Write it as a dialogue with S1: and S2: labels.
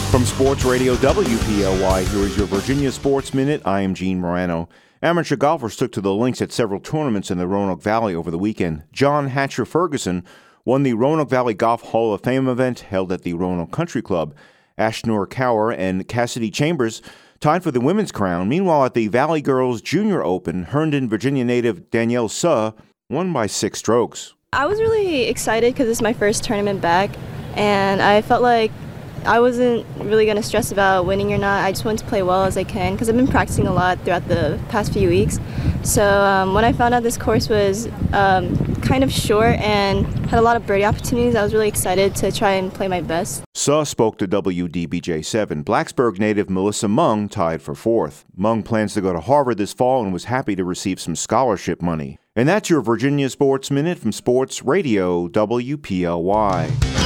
S1: From Sports Radio WPLY, here is your Virginia Sports Minute. I am Gene Morano. Amateur golfers took to the links at several tournaments in the Roanoke Valley over the weekend. John Hatcher Ferguson won the Roanoke Valley Golf Hall of Fame event held at the Roanoke Country Club. Ashnur Kaur and Cassidy Chambers tied for the women's crown. Meanwhile, at the Valley Girls Junior Open, Herndon, Virginia native Danielle Suh won by 6 strokes.
S2: I was really excited because it's my first tournament back, and I felt like I wasn't really going to stress about winning or not. I just wanted to play well as I can because I've been practicing a lot throughout the past few weeks. So when I found out this course was kind of short and had a lot of birdie opportunities, I was really excited to try and play my best.
S1: Suh spoke to WDBJ7. Blacksburg native Melissa Mung tied for 4th. Mung plans to go to Harvard this fall and was happy to receive some scholarship money. And that's your Virginia Sports Minute from Sports Radio WPLY.